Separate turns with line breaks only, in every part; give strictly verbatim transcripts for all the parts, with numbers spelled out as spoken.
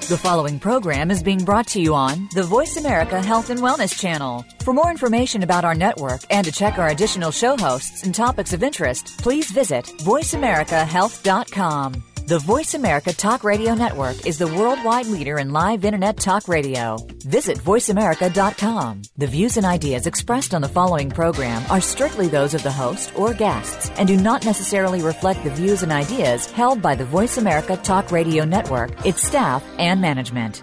The following program is being brought to you on the Voice America Health and Wellness Channel. For more information about our network and to check our additional show hosts and topics of interest, please visit voice america health dot com. The Voice America Talk Radio Network is the worldwide leader in live Internet talk radio. Visit voice america dot com. The views and ideas expressed on the following program are strictly those of the host or guests and do not necessarily reflect the views and ideas held by the Voice America Talk Radio Network, its staff, and management.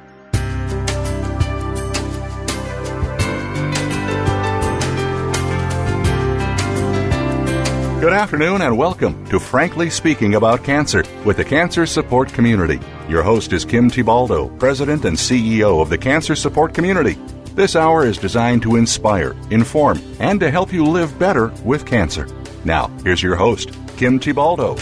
Good afternoon and welcome to Frankly Speaking About Cancer with the Cancer Support Community. Your host is Kim Tibaldo, President and C E O of the Cancer Support Community. This hour is designed to inspire, inform, and to help you live better with cancer. Now, here's your host, Kim Tibaldo.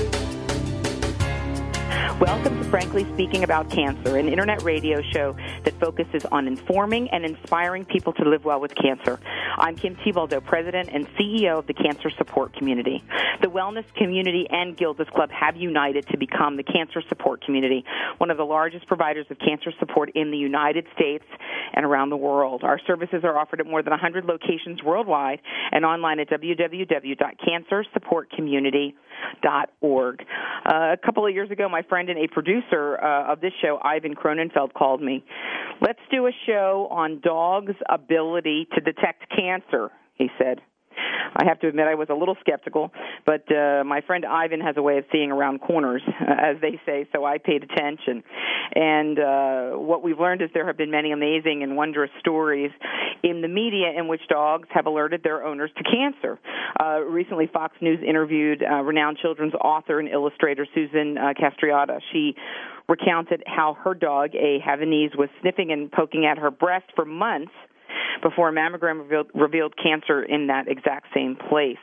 Welcome to Frankly Speaking About Cancer, an internet radio show that focuses on informing and inspiring people to live well with cancer. I'm Kim Tibaldo, President and C E O of the Cancer Support Community. The Wellness Community and Gilda's Club have united to become the Cancer Support Community, one of the largest providers of cancer support in the United States and around the world. Our services are offered at more than one hundred locations worldwide and online at w w w dot cancer support community dot org. Uh, a couple of years ago, my friend and a producer uh, of this show, Ivan Cronenfeld, called me. Let's do a show on dogs' ability to detect cancer, he said. I have to admit I was a little skeptical, but uh, my friend Ivan has a way of seeing around corners, uh, as they say, so I paid attention. And uh, what we've learned is there have been many amazing and wondrous stories in the media in which dogs have alerted their owners to cancer. Uh, recently, Fox News interviewed uh, renowned children's author and illustrator Susan uh, Castriota. She recounted how her dog, a Havanese, was sniffing and poking at her breast for months before a mammogram revealed, revealed cancer in that exact same place.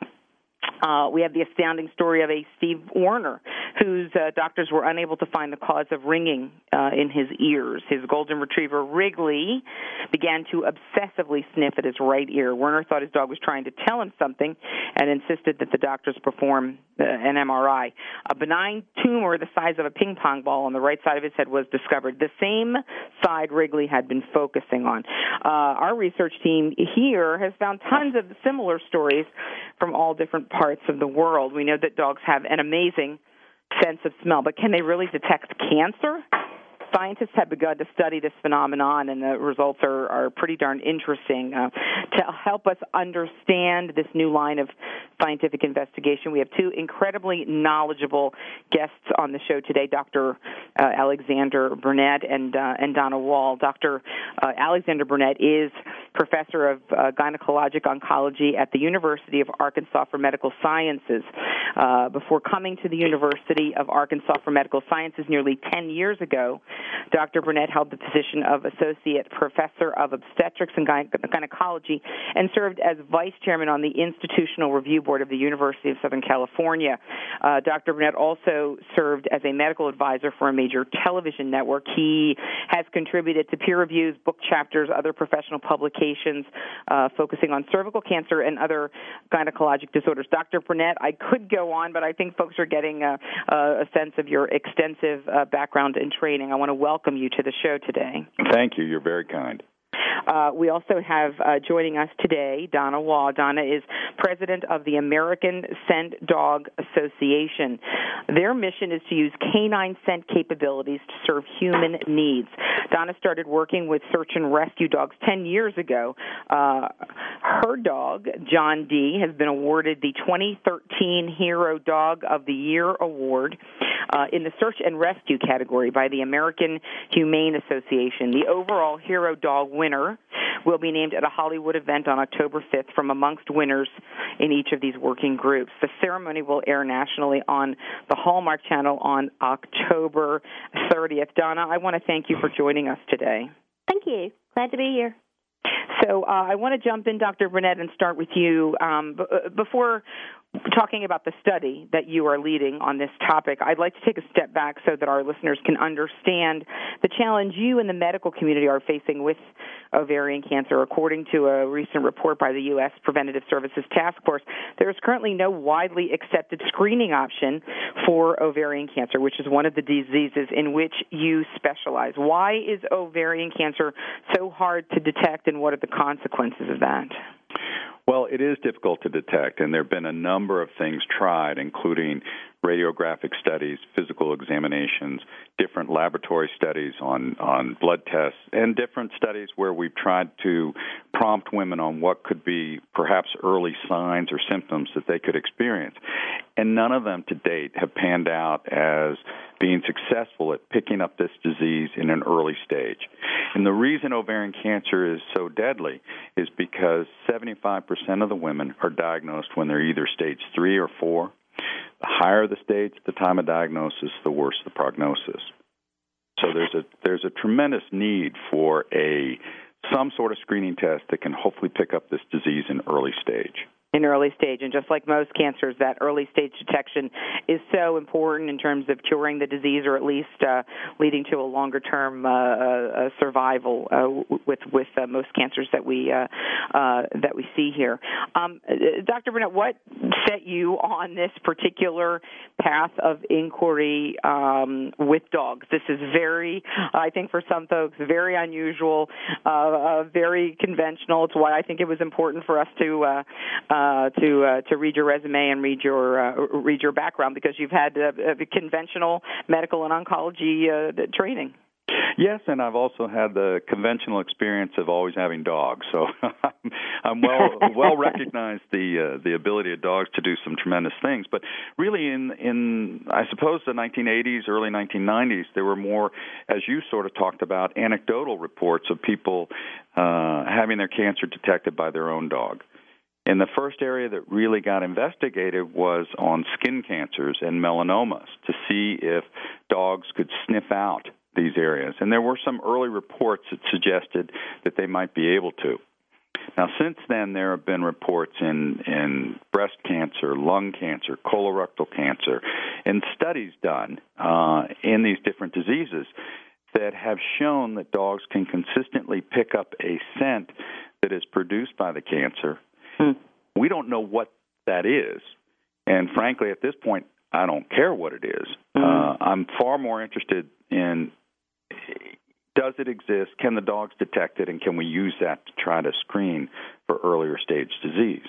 Uh, we have the astounding story of a Steve Warner, whose uh, doctors were unable to find the cause of ringing uh, in his ears. His golden retriever, Wrigley, began to obsessively sniff at his right ear. Warner thought his dog was trying to tell him something and insisted that the doctors perform uh, an M R I. A benign tumor the size of a ping pong ball on the right side of his head was discovered, the same side Wrigley had been focusing on. Uh, our research team here has found tons of similar stories from all different parts of the world. We know that dogs have an amazing sense of smell, but can they really detect cancer? Scientists have begun to study this phenomenon, and the results are, are pretty darn interesting. Uh, to help us understand this new line of scientific investigation, we have two incredibly knowledgeable guests on the show today, Doctor Uh, Alexander Burnett and uh, and Donna Wall. Doctor Uh, Alexander Burnett is professor of uh, gynecologic oncology at the University of Arkansas for Medical Sciences. Uh, before coming to the University of Arkansas for Medical Sciences nearly ten years ago, Doctor Burnett held the position of Associate Professor of Obstetrics and Gyne- Gynecology and served as Vice Chairman on the Institutional Review Board of the University of Southern California. Uh, Doctor Burnett also served as a medical advisor for a major television network. He has contributed to peer reviews, book chapters, other professional publications uh, focusing on cervical cancer and other gynecologic disorders. Doctor Burnett, I could go on, but I think folks are getting a, a sense of your extensive uh, background and training. I want to welcome you to the show today.
Thank you. You're very kind.
Uh, we also have uh, joining us today Donna Wall. Donna is president of the American Scent Dog Association. Their mission is to use canine scent capabilities to serve human needs. Donna started working with search and rescue dogs ten years ago. Uh, her dog, John D., has been awarded the twenty thirteen Hero Dog of the Year Award uh, in the search and rescue category by the American Humane Association. The overall Hero Dog winner will be named at a Hollywood event on October fifth from amongst winners in each of these working groups. The ceremony will air nationally on the Hallmark Channel on October thirtieth. Donna, I want to thank you for joining us today.
Thank you. Glad to be here.
So uh, I want to jump in, Doctor Burnett, and start with you. Um, b- before talking about the study that you are leading on this topic, I'd like to take a step back so that our listeners can understand the challenge you and the medical community are facing with ovarian cancer. According to a recent report by the U S Preventative Services Task Force, there is currently no widely accepted screening option for ovarian cancer, which is one of the diseases in which you specialize. Why is ovarian cancer so hard to detect, and what are the consequences of that?
Well, it is difficult to detect, and there have been a number of things tried, including radiographic studies, physical examinations, different laboratory studies on, on blood tests, and different studies where we've tried to prompt women on what could be perhaps early signs or symptoms that they could experience. And none of them to date have panned out as being successful at picking up this disease in an early stage. And the reason ovarian cancer is so deadly is because seventy-five percent of the women are diagnosed when they're either stage three or four. The higher the stage at the time of diagnosis, the worse the prognosis. So there's a there's a tremendous need for a some sort of screening test that can hopefully pick up this disease in early stage.
In early stage, and just like most cancers, that early stage detection is so important in terms of curing the disease, or at least uh, leading to a longer term uh, uh, survival uh, with with uh, most cancers that we uh, uh, that we see here. Um, Doctor Burnett, what set you on this particular path of inquiry um, with dogs? This is very, I think, for some folks, very unusual, uh, uh, very conventional. It's why I think it was important for us to. Uh, uh, Uh, to uh, to read your resume and read your uh, read your background, because you've had uh, conventional medical and oncology uh, training.
Yes, and I've also had the conventional experience of always having dogs, so I'm well well recognized the uh, the ability of dogs to do some tremendous things. But really, in in I suppose the nineteen eighties, early nineteen nineties, there were more, as you sort of talked about, anecdotal reports of people uh, having their cancer detected by their own dog. And the first area that really got investigated was on skin cancers and melanomas, to see if dogs could sniff out these areas. And there were some early reports that suggested that they might be able to. Now, since then, there have been reports in, in breast cancer, lung cancer, colorectal cancer, and studies done uh, in these different diseases that have shown that dogs can consistently pick up a scent that is produced by the cancer. We don't know what that is, and frankly, at this point, I don't care what it is. Mm-hmm. Uh, I'm far more interested in, does it exist, can the dogs detect it, and can we use that to try to screen for earlier stage disease?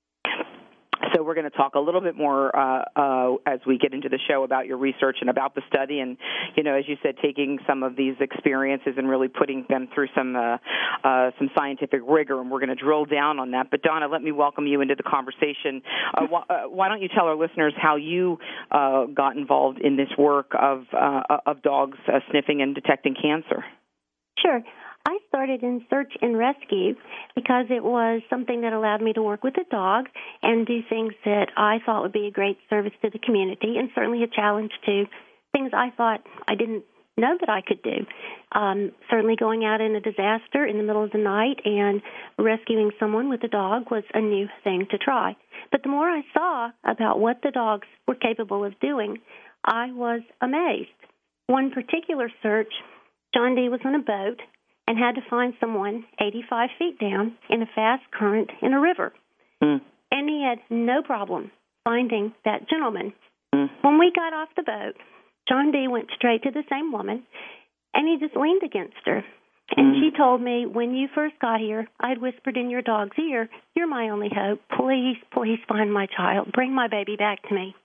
So we're going to talk a little bit more uh, uh, as we get into the show about your research and about the study, and, you know, as you said, taking some of these experiences and really putting them through some uh, uh, some scientific rigor, and we're going to drill down on that. But, Donna, let me welcome you into the conversation. Uh, wh- uh, why don't you tell our listeners how you uh, got involved in this work of, uh, of dogs uh, sniffing and detecting cancer?
Sure. I started in search and rescue because it was something that allowed me to work with a dog and do things that I thought would be a great service to the community, and certainly a challenge to things I thought I didn't know that I could do. Um, certainly going out in a disaster in the middle of the night and rescuing someone with a dog was a new thing to try. But the more I saw about what the dogs were capable of doing, I was amazed. One particular search, John D. was on a boat and had to find someone eighty-five feet down in a fast current in a river. Mm. And he had no problem finding that gentleman. Mm. When we got off the boat, John D. went straight to the same woman, and he just leaned against her. And mm. she told me, when you first got here, I'd whispered in your dog's ear, "You're my only hope. Please, please find my child. Bring my baby back to me."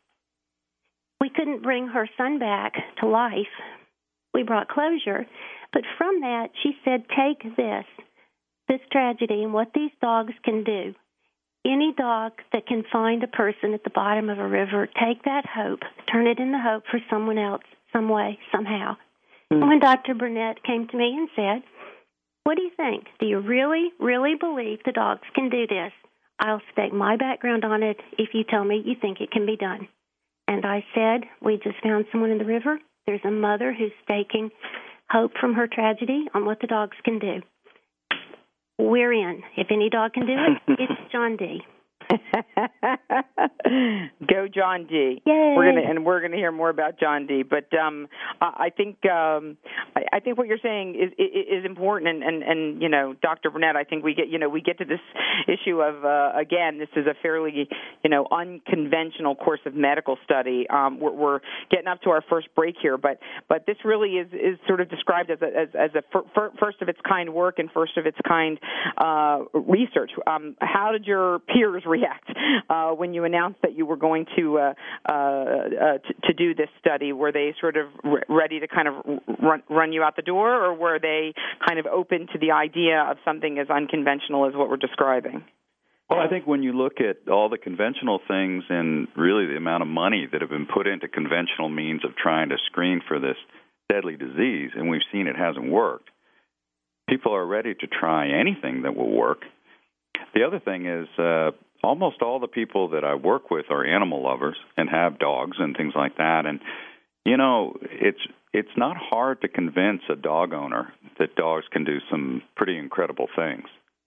We couldn't bring her son back to life. We brought closure. But from that, she said, take this, this tragedy and what these dogs can do. Any dog that can find a person at the bottom of a river, take that hope, turn it into hope for someone else, some way, somehow. Mm. And when Doctor Burnett came to me and said, what do you think? Do you really, really believe the dogs can do this? I'll stake my background on it if you tell me you think it can be done. And I said, we just found someone in the river. There's a mother who's staking hope from her tragedy on what the dogs can do. We're in. If any dog can do it, it's John D.
Go John D.
Yay.
We're gonna and we're gonna hear more about John D. But um, I think um, I, I think what you're saying is is important, and, and, and you know, Doctor Burnett, I think we get you know we get to this issue of uh, again, this is a fairly you know unconventional course of medical study. Um, we're, we're getting up to our first break here, but but this really is, is sort of described as a as, as a fir- fir- first of its kind work and first of its kind uh, research. Um, how did your peers react uh, when you announced that you were going to uh, uh, uh, to, to do this study? Were they sort of re- ready to kind of run, run you out the door, or were they kind of open to the idea of something as unconventional as what we're describing?
Well, I think when you look at all the conventional things and really the amount of money that have been put into conventional means of trying to screen for this deadly disease, and we've seen it hasn't worked, people are ready to try anything that will work. The other thing is uh, almost all the people that I work with are animal lovers and have dogs and things like that. And, you know, it's it's not hard to convince a dog owner that dogs can do some pretty incredible things.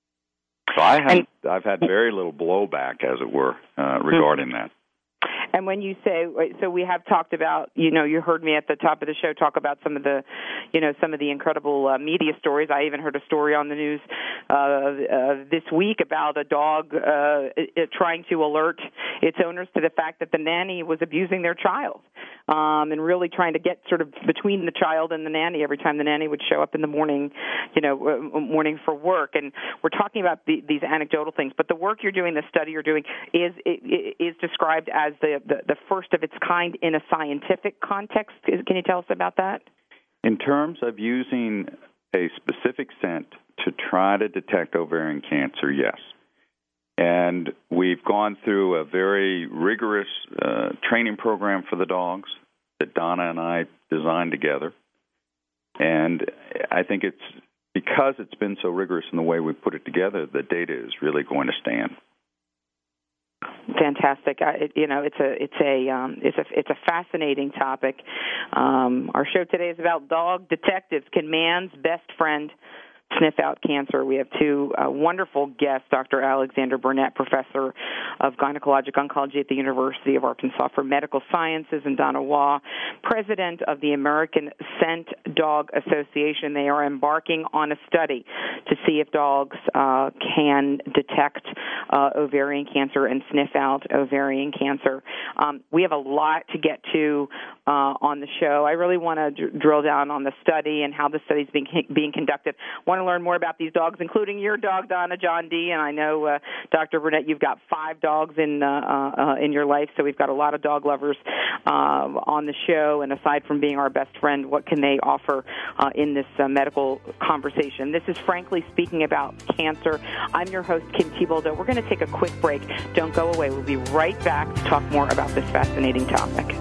So I have, I've had very little blowback, as it were, uh, regarding that.
And when you say, so we have talked about, you know, you heard me at the top of the show talk about some of the, you know, some of the incredible uh, media stories. I even heard a story on the news uh, uh, this week about a dog uh, it, trying to alert its owners to the fact that the nanny was abusing their child, um, and really trying to get sort of between the child and the nanny every time the nanny would show up in the morning, you know, uh, morning for work. And we're talking about the, these anecdotal things, but the work you're doing, the study you're doing, is is described as the The, the first of its kind in a scientific context. Can you tell us about that?
In terms of using a specific scent to try to detect ovarian cancer, yes. And we've gone through a very rigorous uh, training program for the dogs that Donna and I designed together. And I think it's because it's been so rigorous in the way we put it together, the data is really going to stand.
Fantastic. I, it, you know, it's a it's a um, it's a it's a fascinating topic. Um, our show today is about dog detectives. Can man's best friend sniff out cancer? We have two uh, wonderful guests, Doctor Alexander Burnett, professor of gynecologic oncology at the University of Arkansas for Medical Sciences, and Donna Waugh, president of the American Scent Dog Association. They are embarking on a study to see if dogs uh, can detect uh, ovarian cancer and sniff out ovarian cancer. Um, we have a lot to get to uh, on the show. I really want to d- drill down on the study and how the study is being being conducted. Want to learn more about these dogs, including your dog, Donna, John D. And I know, uh, Doctor Burnett, you've got five dogs in uh, uh, in your life, so we've got a lot of dog lovers uh, on the show. And aside from being our best friend, what can they offer uh, in this uh, medical conversation? This is Frankly Speaking About Cancer. I'm your host, Kim Thiboldeaux. We're going to take a quick break. Don't go away. We'll be right back to talk more about this fascinating topic.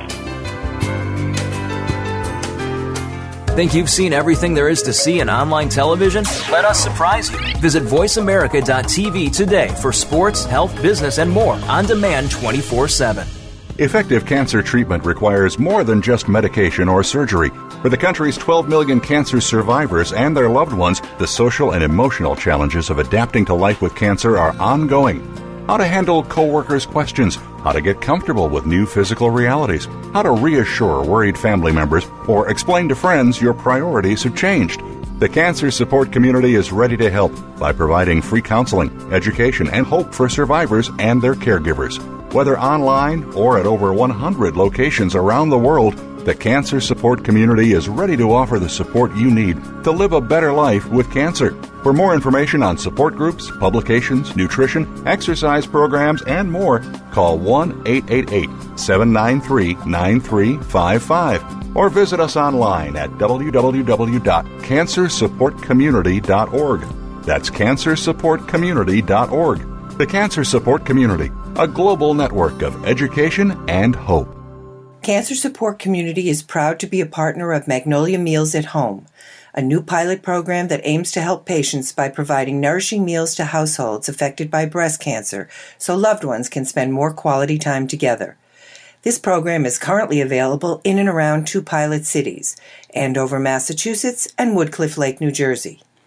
Think you've seen everything there is to see in online television? Let us surprise you. Visit voice america dot t v today for sports, health, business, and more on demand twenty-four seven.
Effective cancer treatment requires more than just medication or surgery. For the country's twelve million cancer survivors and their loved ones, the social and emotional challenges of adapting to life with cancer are ongoing. How to handle coworkers' questions, how to get comfortable with new physical realities, how to reassure worried family members, or explain to friends your priorities have changed. The cancer support community is ready to help by providing free counseling, education, and hope for survivors and their caregivers. Whether online or at over one hundred locations around the world, the cancer support community is ready to offer the support you need to live a better life with cancer. For more information on support groups, publications, nutrition, exercise programs, and more, call one eight eight eight, seven nine three, nine three five five or visit us online at w w w dot cancer support community dot org. That's cancer support community dot org. The Cancer Support Community, a global network of education and hope.
Cancer Support Community is proud to be a partner of Magnolia Meals at Home, a new pilot program that aims to help patients by providing nourishing meals to households affected by breast cancer so loved ones can spend more quality time together. This program is currently available in and around two pilot cities, Andover, Massachusetts, and Woodcliff Lake, New Jersey.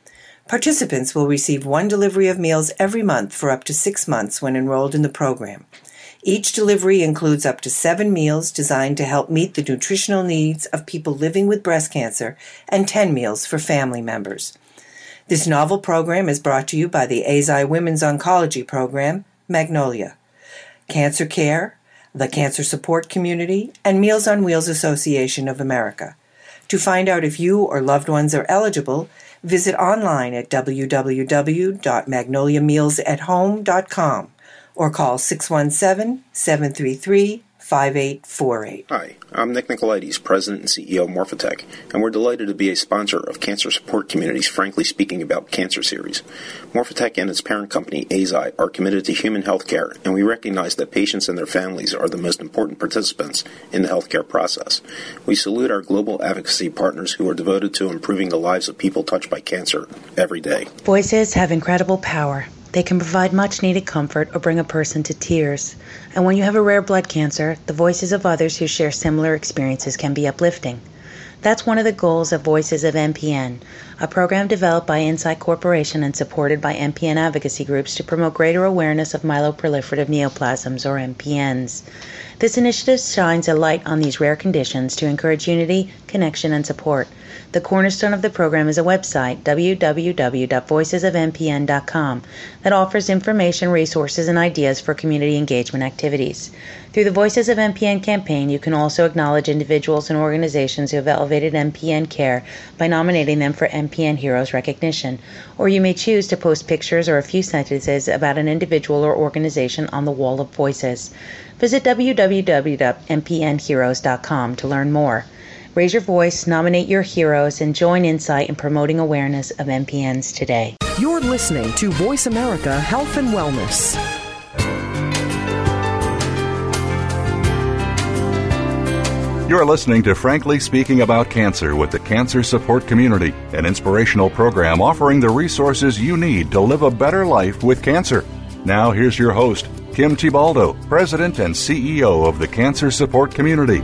Participants will receive one delivery of meals every month for up to six months when enrolled in the program. Each delivery includes up to seven meals designed to help meet the nutritional needs of people living with breast cancer and ten meals for family members. This novel program is brought to you by the A Z I Women's Oncology Program, Magnolia, Cancer Care, the Cancer Support Community, and Meals on Wheels Association of America. To find out if you or loved ones are eligible, visit online at w w w dot magnolia meals at home dot com or call six one seven, seven three three, five eight four eight.
Hi, I'm Nick Nicolaides, President and C E O of Morphotek, and we're delighted to be a sponsor of Cancer Support Community's Frankly Speaking About Cancer series. Morphotek and its parent company, A Z I, are committed to human health care, and we recognize that patients and their families are the most important participants in the healthcare process. We salute our global advocacy partners who are devoted to improving the lives of people touched by cancer every day.
Voices have incredible power. They can provide much-needed comfort or bring a person to tears. And when you have a rare blood cancer, the voices of others who share similar experiences can be uplifting. That's one of the goals of Voices of M P N, a program developed by Insight Corporation and supported by M P N advocacy groups to promote greater awareness of myeloproliferative neoplasms, or M P Ns. This initiative shines a light on these rare conditions to encourage unity, connection, and support. The cornerstone of the program is a website, w w w dot voices of m p n dot com, that offers information, resources, and ideas for community engagement activities. Through the Voices of M P N campaign, you can also acknowledge individuals and organizations who have elevated M P N care by nominating them for M P N Heroes recognition, or you may choose to post pictures or a few sentences about an individual or organization on the Wall of Voices. Visit w w w dot m p n heroes dot com to learn more. Raise your voice, nominate your heroes, and join Insight in promoting awareness of M P Ns today.
You're listening to Voice America Health and Wellness.
You're listening to Frankly Speaking About Cancer with the Cancer Support Community, an inspirational program offering the resources you need to live a better life with cancer. Now here's your host, Kim Thiboldeaux, President and C E O of the Cancer Support Community.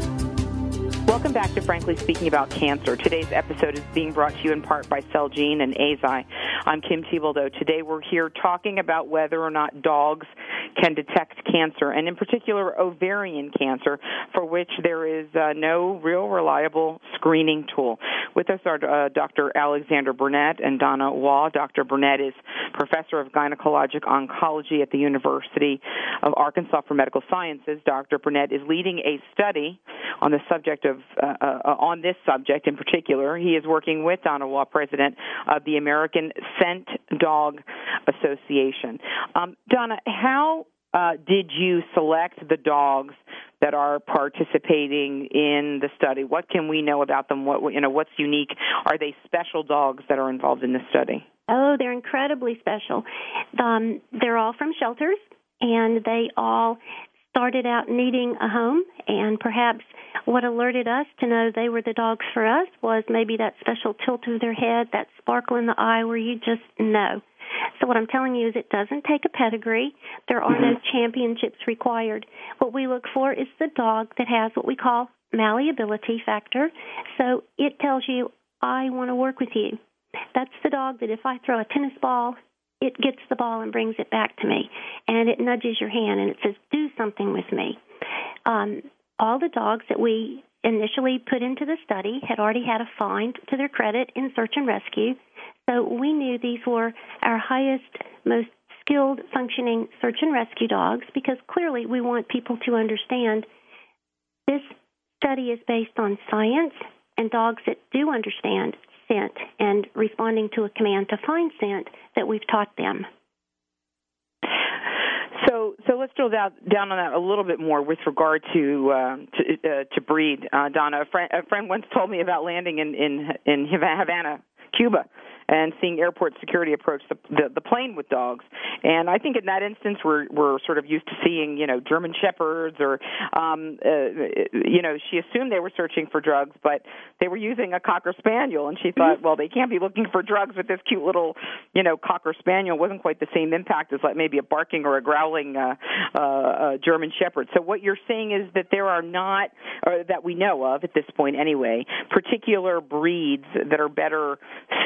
Welcome back to Frankly Speaking About Cancer. Today's episode is being brought to you in part by Celgene and A Z I. I'm Kim Thiboldeaux. Today we're here talking about whether or not dogs can detect cancer, and in particular ovarian cancer, for which there is uh, no real reliable screening tool. With us are uh, Doctor Alexander Burnett and Donna Waugh. Doctor Burnett is Professor of Gynecologic Oncology at the University of Arkansas for Medical Sciences. Doctor Burnett is leading a study on the subject of uh, uh, on this subject in particular. He is working with Donna Waugh, President of the American Scent Dog Association. Um, Donna, how uh, did you select the dogs that are participating in the study? What can we know about them? What, you know, what's unique? Are they special dogs that are involved in the study?
Oh, they're incredibly special. Um, they're all from shelters, and they all started out needing a home, and perhaps what alerted us to know they were the dogs for us was maybe that special tilt of their head, that sparkle in the eye where you just know. So what I'm telling you is it doesn't take a pedigree. There are no championships required. What we look for is the dog that has what we call malleability factor. So it tells you, I want to work with you. That's the dog that if I throw a tennis ball, it gets the ball and brings it back to me. And it nudges your hand and it says, do something with me. Um, all the dogs that we initially put into the study had already had a find to their credit in search and rescue. So we knew these were our highest, most skilled functioning search and rescue dogs because clearly we want people to understand this study is based on science and dogs that do understand scent and responding to a command to find scent that we've taught them.
So, so let's drill down, down on that a little bit more with regard to uh, to, uh, to breed. Uh, Donna, a friend, a friend once told me about landing in in, in Havana, Cuba, and seeing airport security approach the, the the plane with dogs. And I think in that instance, we're we're sort of used to seeing, you know, German Shepherds or, um, uh, you know, she assumed they were searching for drugs, but they were using a Cocker Spaniel, and she thought, well, they can't be looking for drugs with this cute little, you know, Cocker Spaniel. It wasn't quite the same impact as like maybe a barking or a growling uh, uh, uh, German Shepherd. So what you're saying is that there are not, or that we know of at this point anyway, particular breeds that are better suited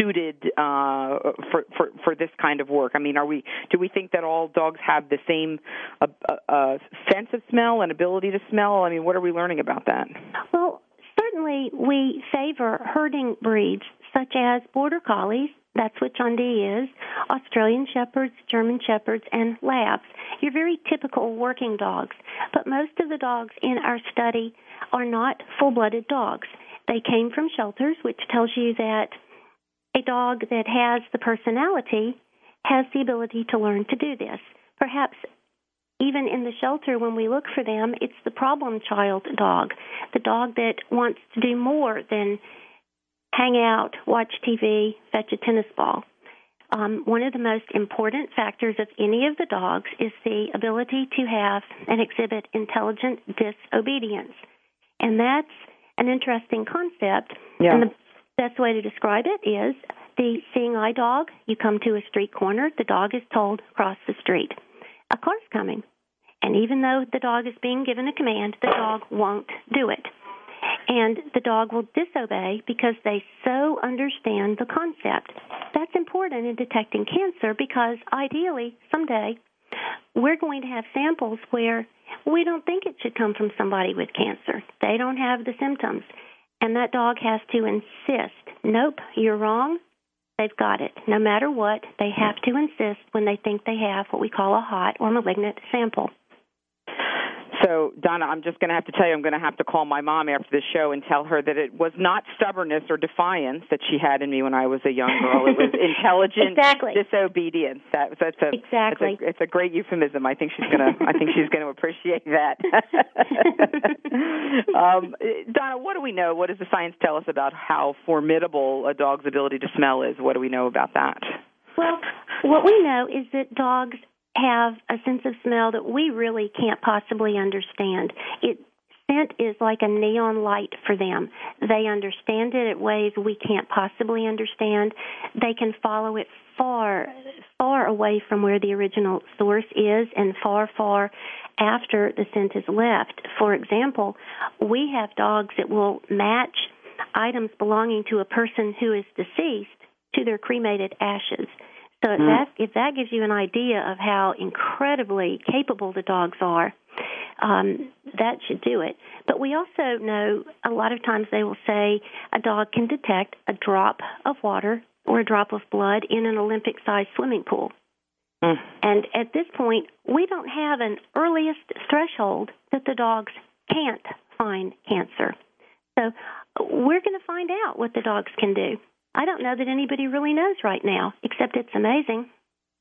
uh, for, for for this kind of work? I mean, are we do we think that all dogs have the same uh, uh, sense of smell and ability to smell? I mean, what are we learning about that?
Well, certainly we favor herding breeds such as Border Collies. That's what John D. is, Australian Shepherds, German Shepherds, and Labs. You're very typical working dogs, but most of the dogs in our study are not full-blooded dogs. They came from shelters, which tells you that a dog that has the personality has the ability to learn to do this. Perhaps even in the shelter when we look for them, it's the problem child dog, the dog that wants to do more than hang out, watch T V, fetch a tennis ball. Um, one of the most important factors of any of the dogs is the ability to have and exhibit intelligent disobedience. And that's an interesting concept.
Yeah.
And the best way to describe it is the seeing eye dog. You come to a street corner, the dog is told, cross the street. A car's coming. And even though the dog is being given a command, the dog won't do it. And the dog will disobey because they so understand the concept. That's important in detecting cancer because ideally, someday, we're going to have samples where we don't think it should come from somebody with cancer. They don't have the symptoms. And that dog has to insist, nope, you're wrong. They've got it. No matter what, they have to insist when they think they have what we call a hot or malignant sample.
So, Donna, I'm just going to have to tell you, I'm going to have to call my mom after the show and tell her that it was not stubbornness or defiance that she had in me when I was a young girl. It was intelligent
exactly.
disobedience. That, that's a,
exactly.
It's a, it's a great euphemism. I think she's going to. I think she's going to appreciate that. um, Donna, what do we know? What does the science tell us about how formidable a dog's ability to smell is? What do we know about that?
Well, what we know is that dogs have a sense of smell that we really can't possibly understand. It scent is like a neon light for them. They understand it in ways we can't possibly understand. They can follow it far, far away from where the original source is and far, far after the scent is left. For example, we have dogs that will match items belonging to a person who is deceased to their cremated ashes. So if that, if that gives you an idea of how incredibly capable the dogs are, um, that should do it. But we also know a lot of times they will say a dog can detect a drop of water or a drop of blood in an Olympic-sized swimming pool. Mm. And at this point, we don't have an earliest threshold that the dogs can't find cancer. So we're going to find out what the dogs can do. I don't know that anybody really knows right now, except it's amazing.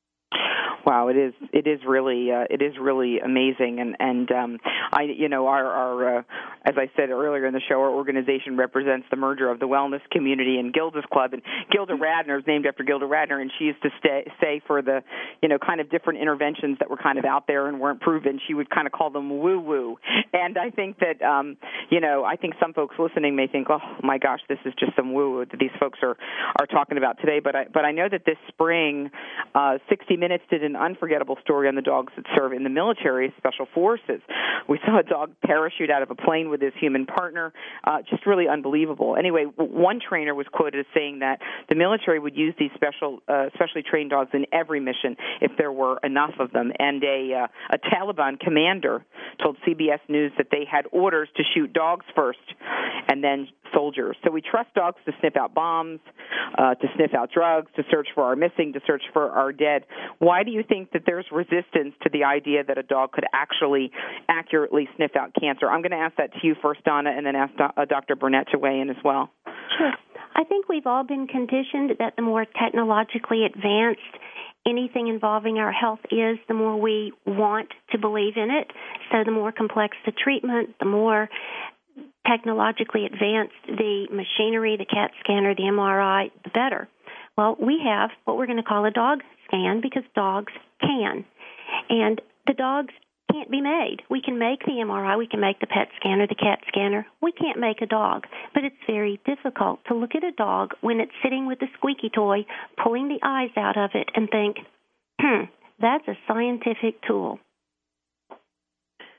Wow, it is. It is really. Uh, it is really amazing, and and um, I, you know, our, our uh, as I said earlier in the show, our organization represents the merger of the wellness community and Gilda's Club. And Gilda Radner is named after Gilda Radner, and she used to stay, say for the, you know, kind of different interventions that were kind of out there and weren't proven, she would kind of call them woo woo. And I think that, um, you know, I think some folks listening may think, oh my gosh, this is just some woo woo that these folks are are talking about today. But I but I know that this spring, uh, sixty minutes did an unforgettable story on the dogs that serve in the military special forces. We saw a dog parachute out of a plane with his human partner, uh, just really unbelievable. Anyway, one trainer was quoted as saying that the military would use these special, uh, specially trained dogs in every mission if there were enough of them. And a, uh, a Taliban commander told C B S News that they had orders to shoot dogs first and then soldiers. So we trust dogs to sniff out bombs, uh, to sniff out drugs, to search for our missing, to search for our dead. Why do you think that there's resistance to the idea that a dog could actually accurately sniff out cancer? I'm going to ask that to you first, Donna, and then ask Do- uh, Doctor Burnett to weigh in as well.
Sure. I think we've all been conditioned that the more technologically advanced anything involving our health is, the more we want to believe in it. So the more complex the treatment, the more technologically advanced the machinery, the CAT scanner, the M R I, the better. Well, we have what we're going to call a dog scan because dogs can. And the dogs can't be made. We can make the M R I, we can make the P E T scanner, the CAT scanner. We can't make a dog. But it's very difficult to look at a dog when it's sitting with the squeaky toy, pulling the eyes out of it, and think, hmm, that's a scientific tool.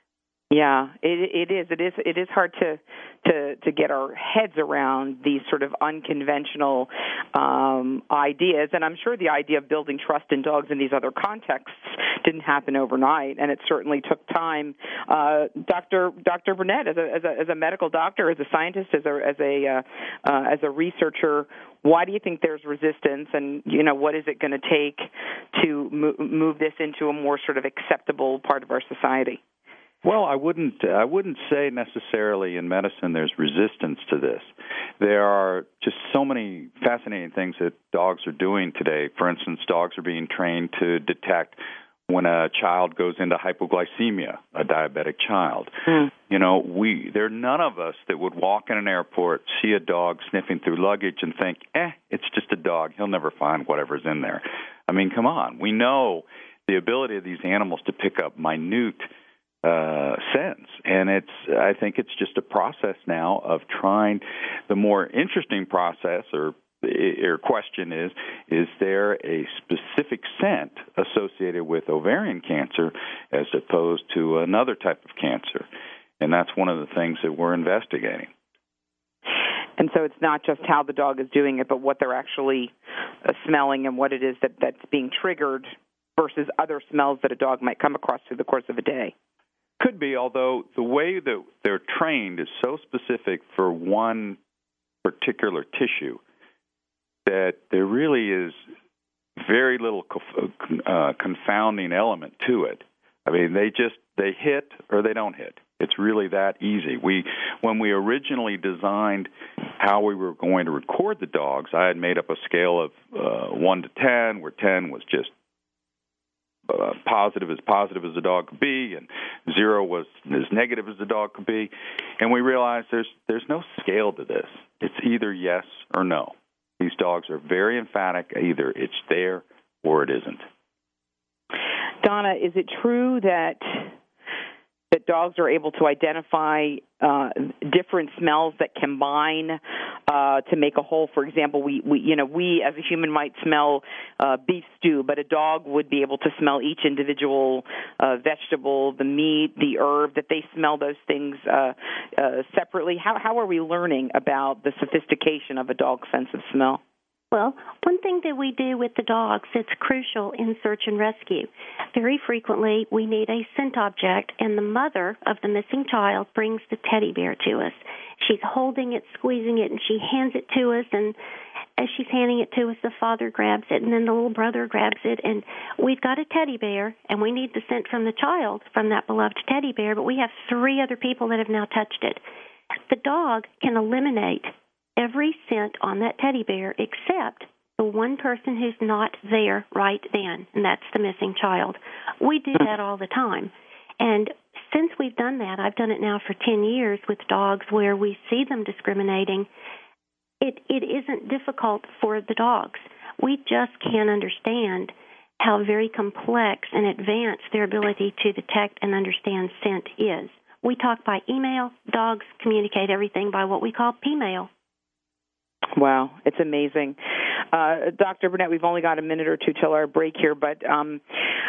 Yeah, it, it is. It is. It is hard to, to to get our heads around these sort of unconventional um, ideas, and I'm sure the idea of building trust in dogs in these other contexts didn't happen overnight, and it certainly took time. Uh, Doctor Doctor Burnett, as a, as a as a medical doctor, as a scientist, as a as a uh, uh, as a researcher, why do you think there's resistance, and you know what is it going to take to mo- move this into a more sort of acceptable part of our society?
Well, I wouldn't I wouldn't say necessarily in medicine there's resistance to this. There are just so many fascinating things that dogs are doing today. For instance, dogs are being trained to detect when a child goes into hypoglycemia, a diabetic child. Mm. You know, we there are none of us that would walk in an airport, see a dog sniffing through luggage and think, eh, it's just a dog. He'll never find whatever's in there. I mean, come on. We know the ability of these animals to pick up minute Uh, sense. And it's, I think it's just a process now of trying. The more interesting process or, or question is, is there a specific scent associated with ovarian cancer as opposed to another type of cancer? And that's one of the things that we're investigating.
And so it's not just how the dog is doing it, but what they're actually uh, smelling and what it is that, that's being triggered versus other smells that a dog might come across through the course of a day.
Could be, although the way that they're trained is so specific for one particular tissue that there really is very little uh, confounding element to it. I mean, they just, they hit or they don't hit. It's really that easy. We, when we originally designed how we were going to record the dogs, I had made up a scale of uh, one to ten, where ten was just Uh, positive as positive as a dog could be, and zero was as negative as a dog could be. And we realized there's there's no scale to this. It's either yes or no. These dogs are very emphatic. Either it's there or it isn't.
Donna, is it true that that dogs are able to identify uh, different smells that combine uh, to make a whole? For example, we, we, you know, we as a human might smell uh, beef stew, but a dog would be able to smell each individual uh, vegetable, the meat, the herb, that they smell those things uh, uh, separately. How, how are we learning about the sophistication of a dog's sense of smell?
Well, one thing that we do with the dogs that's crucial in search and rescue, very frequently we need a scent object, and the mother of the missing child brings the teddy bear to us. She's holding it, squeezing it, and she hands it to us, and as she's handing it to us, the father grabs it, and then the little brother grabs it, and we've got a teddy bear, and we need the scent from the child, from that beloved teddy bear, but we have three other people that have now touched it. The dog can eliminate every scent on that teddy bear except the one person who's not there right then, and that's the missing child. We do that all the time. And since we've done that, I've done it now for ten years with dogs where we see them discriminating, it, it isn't difficult for the dogs. We just can't understand how very complex and advanced their ability to detect and understand scent is. We talk by email. Dogs communicate everything by what we call P-mail.
Wow, it's amazing. Uh, Doctor Burnett, we've only got a minute or two till our break here, but um,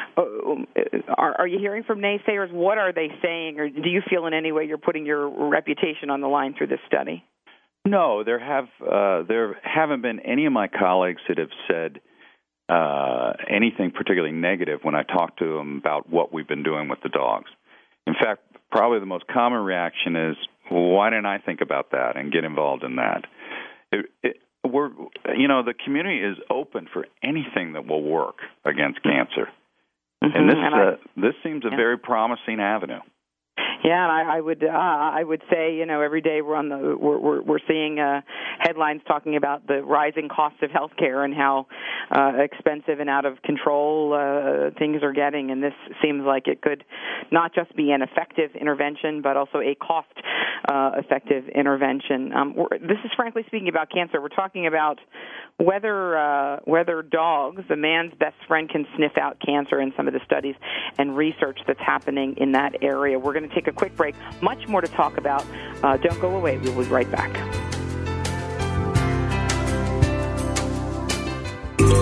are, are you hearing from naysayers? What are they saying, or do you feel in any way you're putting your reputation on the line through this study?
No, there have uh, there haven't been any of my colleagues that have said uh, anything particularly negative when I talk to them about what we've been doing with the dogs. In fact, probably the most common reaction is, well, why didn't I think about that and get involved in that? It, it, we're, you know, the community is open for anything that will work against cancer, mm-hmm. and this and I, uh, this seems a yeah. very promising avenue.
Yeah, and I, I would uh, I would say, you know, every day we're on the we're we're, we're seeing uh, headlines talking about the rising cost of healthcare and how uh, expensive and out of control uh, things are getting, and this seems like it could not just be an effective intervention, but also a cost uh, effective intervention. Um, this is Frankly Speaking About Cancer. We're talking about whether uh, whether dogs, a man's best friend, can sniff out cancer in some of the studies and research that's happening in that area. We're going to take a quick break. Much more to talk about. Uh, don't go away. We will be right back.
Find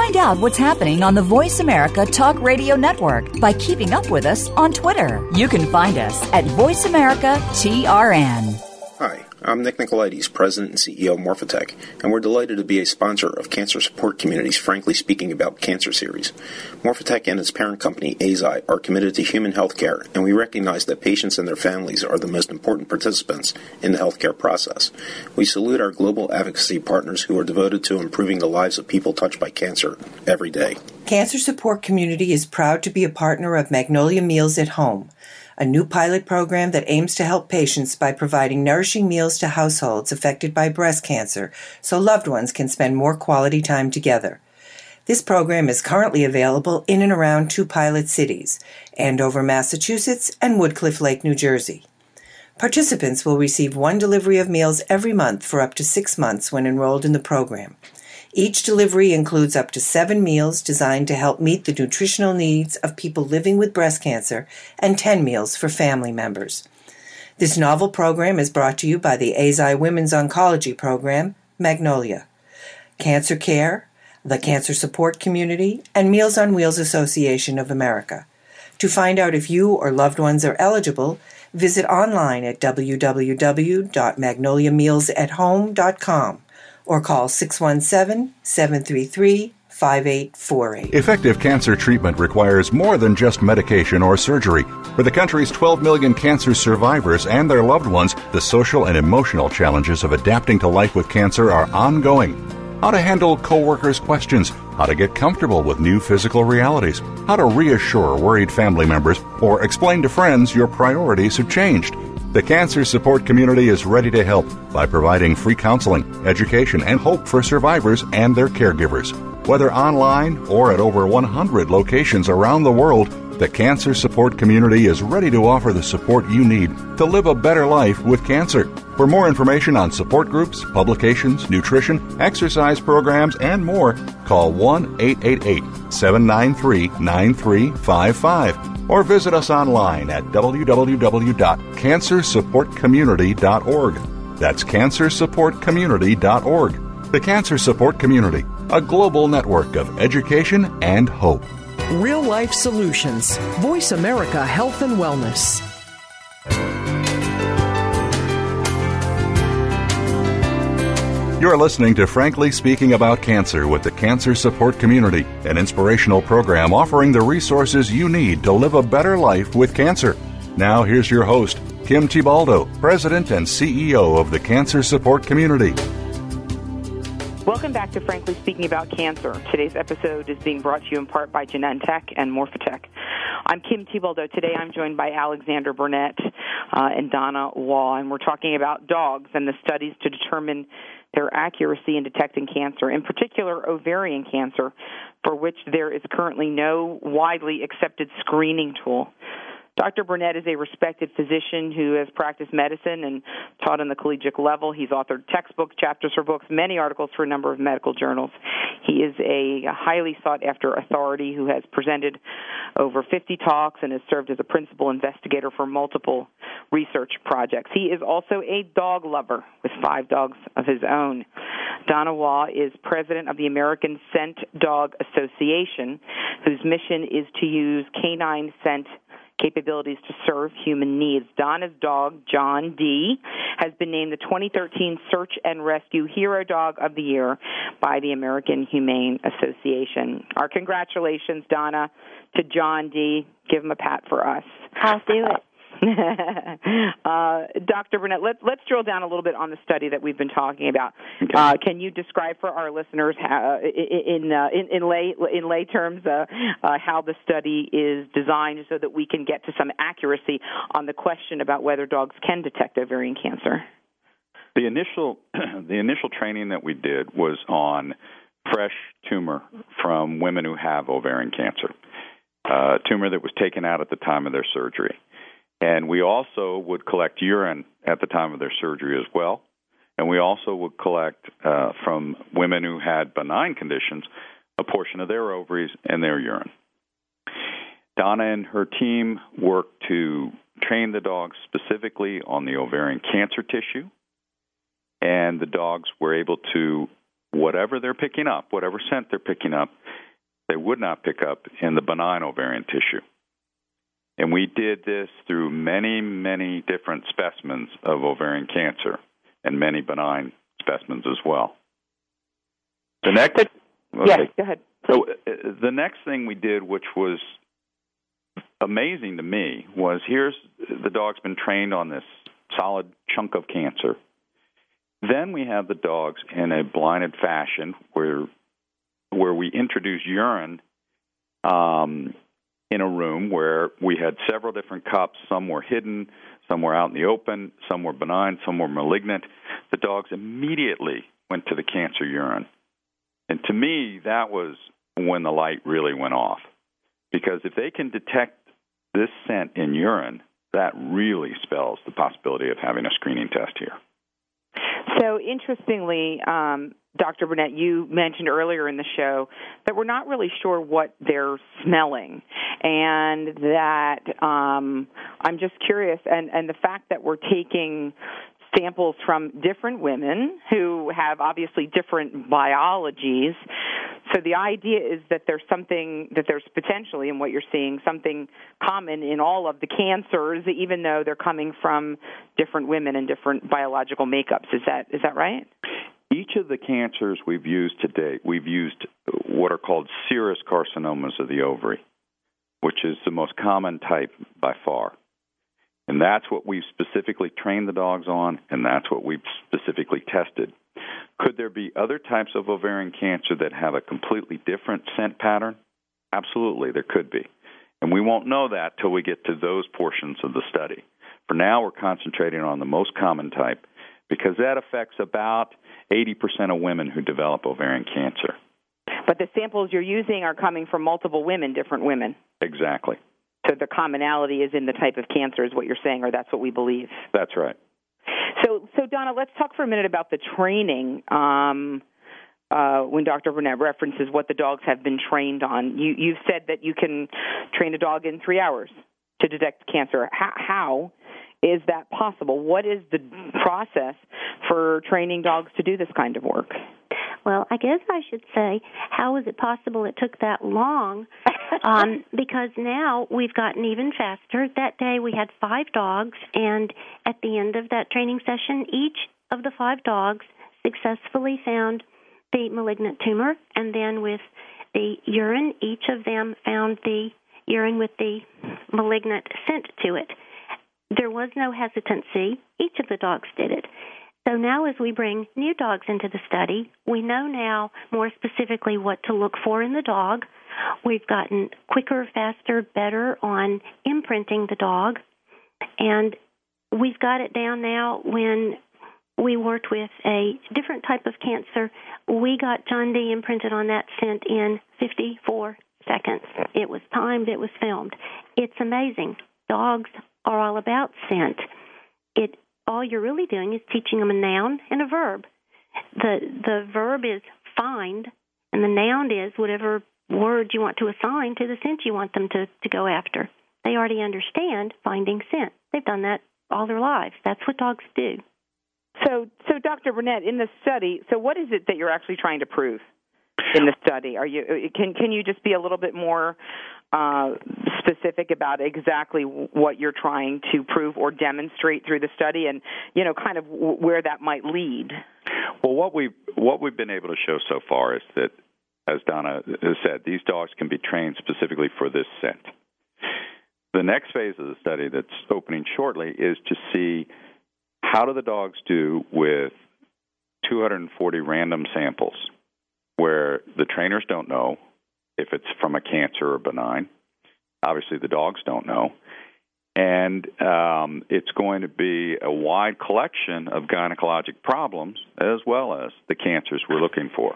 Find out what's happening on the Voice America Talk Radio Network by keeping up with us on Twitter. You can find us at Voice America T R N.
Hi, I'm Nick Nicolaides, President and C E O of Morphotek, and we're delighted to be a sponsor of Cancer Support Community's Frankly Speaking About Cancer series. Morphotek and its parent company, Eisai, are committed to human health care, and we recognize that patients and their families are the most important participants in the healthcare process. We salute our global advocacy partners who are devoted to improving the lives of people touched by cancer every day.
Cancer Support Community is proud to be a partner of Magnolia Meals at Home, a new pilot program that aims to help patients by providing nourishing meals to households affected by breast cancer so loved ones can spend more quality time together. This program is currently available in and around two pilot cities, Andover, Massachusetts, and Woodcliff Lake, New Jersey. Participants will receive one delivery of meals every month for up to six months when enrolled in the program. Each delivery includes up to seven meals designed to help meet the nutritional needs of people living with breast cancer and ten meals for family members. This novel program is brought to you by the Eisai Women's Oncology Program, Magnolia, Cancer Care, the Cancer Support Community, and Meals on Wheels Association of America. To find out if you or loved ones are eligible, visit online at w w w dot magnolia meals at home dot com. or call six one seven, seven three three, five eight four eight.
Effective cancer treatment requires more than just medication or surgery. For the country's twelve million cancer survivors and their loved ones, the social and emotional challenges of adapting to life with cancer are ongoing. How to handle coworkers' questions, how to get comfortable with new physical realities, how to reassure worried family members, or explain to friends your priorities have changed. The Cancer Support Community is ready to help by providing free counseling, education, and hope for survivors and their caregivers. Whether online or at over one hundred locations around the world, the Cancer Support Community is ready to offer the support you need to live a better life with cancer. For more information on support groups, publications, nutrition, exercise programs, and more, call one eight eight eight, seven nine three, nine three five five. or visit us online at w w w dot cancer support community dot org. That's cancer support community dot org. The Cancer Support Community, a global network of education and hope.
Real life solutions. Voice America Health and Wellness.
You're listening to Frankly Speaking About Cancer with the Cancer Support Community, an inspirational program offering the resources you need to live a better life with cancer. Now here's your host, Kim Tibaldo, President and C E O of the Cancer Support Community.
Welcome back to Frankly Speaking About Cancer. Today's episode is being brought to you in part by Genentech and Morphotek. I'm Kim Tibaldo. Today I'm joined by Alexander Burnett uh, and Donna Wall, and we're talking about dogs and the studies to determine their accuracy in detecting cancer, in particular ovarian cancer, for which there is currently no widely accepted screening tool. Doctor Burnett is a respected physician who has practiced medicine and taught on the collegiate level. He's authored textbooks, chapters for books, many articles for a number of medical journals. He is a highly sought-after authority who has presented over fifty talks and has served as a principal investigator for multiple research projects. He is also a dog lover with five dogs of his own. Donna Waugh is president of the American Scent Dog Association, whose mission is to use canine scent capabilities to serve human needs. Donna's dog, John D., has been named the twenty thirteen Search and Rescue Hero Dog of the Year by the American Humane Association. Our congratulations, Donna, to John D. Give him a pat for us.
I'll do it.
uh, Doctor Burnett, let's let's drill down a little bit on the study that we've been talking about. Okay. Uh, can you describe for our listeners how, in uh, in, in lay in lay terms uh, uh, how the study is designed so that we can get to some accuracy on the question about whether dogs can detect ovarian cancer?
The initial the initial training that we did was on fresh tumor from women who have ovarian cancer, uh, tumor that was taken out at the time of their surgery. And we also would collect urine at the time of their surgery as well. And we also would collect uh, from women who had benign conditions a portion of their ovaries and their urine. Donna and her team worked to train the dogs specifically on the ovarian cancer tissue. And the dogs were able to, whatever they're picking up, whatever scent they're picking up, they would not pick up in the benign ovarian tissue. And we did this through many, many different specimens of ovarian cancer and many benign specimens as well. The next, okay.
Yes, go ahead.
So uh, the next thing we did, which was amazing to me, was here's the dog's been trained on this solid chunk of cancer. Then we have the dogs in a blinded fashion where where we introduce urine um, in a room where we had several different cups. Some were hidden, some were out in the open, some were benign, some were malignant. The dogs immediately went to the cancer urine. And to me, that was when the light really went off. Because if they can detect this scent in urine, that really spells the possibility of having a screening test here.
So interestingly, um, Doctor Burnett, you mentioned earlier in the show that we're not really sure what they're smelling, and that um, I'm just curious, and, and the fact that we're taking samples from different women who have obviously different biologies. So the idea is that there's something, that there's potentially, in what you're seeing, something common in all of the cancers, even though they're coming from different women and different biological makeups. Is that is that right?
Each of the cancers we've used to date, we've used what are called serous carcinomas of the ovary, which is the most common type by far. And that's what we've specifically trained the dogs on, and that's what we've specifically tested. Could there be other types of ovarian cancer that have a completely different scent pattern? Absolutely, there could be. And we won't know that till we get to those portions of the study. For now, we're concentrating on the most common type because that affects about eighty percent of women who develop ovarian cancer.
But the samples you're using are coming from multiple women, different women.
Exactly.
So the commonality is in the type of cancer is what you're saying, or that's what we believe.
That's right.
So, so Donna, let's talk for a minute about the training. Um, uh, when Doctor Burnett references what the dogs have been trained on, you, you've said that you can train a dog in three hours to detect cancer. How, how is that possible? What is the process for training dogs to do this kind of work?
Well, I guess I should say, how is it possible it took that long? um, because now we've gotten even faster. That day we had five dogs, and at the end of that training session, each of the five dogs successfully found the malignant tumor, and then with the urine, each of them found the urine with the malignant scent to it. There was no hesitancy. Each of the dogs did it. So now as we bring new dogs into the study, we know now more specifically what to look for in the dog. We've gotten quicker, faster, better on imprinting the dog. And we've got it down now. When we worked with a different type of cancer, we got John D. imprinted on that scent in fifty-four seconds. It was timed. It was filmed. It's amazing. Dogs are all about scent. It all you're really doing is teaching them a noun and a verb. The the verb is find, and the noun is whatever word you want to assign to the scent you want them to, to go after. They already understand finding scent. They've done that all their lives. That's what dogs do.
So, so Doctor Burnett, in the study, so what is it that you're actually trying to prove in the study? Are you can can you just be a little bit more uh, specific about exactly what you're trying to prove or demonstrate through the study, and you know, kind of w- where that might lead?
Well, what we what we've been able to show so far is that, as Donna has said, these dogs can be trained specifically for this scent. The next phase of the study that's opening shortly is to see how do the dogs do with two hundred forty random samples where the trainers don't know if it's from a cancer or benign. Obviously, the dogs don't know. And um, it's going to be a wide collection of gynecologic problems as well as the cancers we're looking for.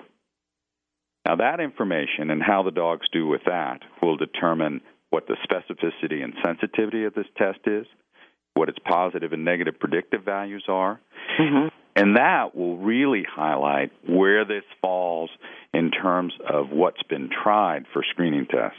Now, that information and how the dogs do with that will determine what the specificity and sensitivity of this test is, what its positive and negative predictive values are, mm-hmm. and that will really highlight where this falls in terms of what's been tried for screening tests.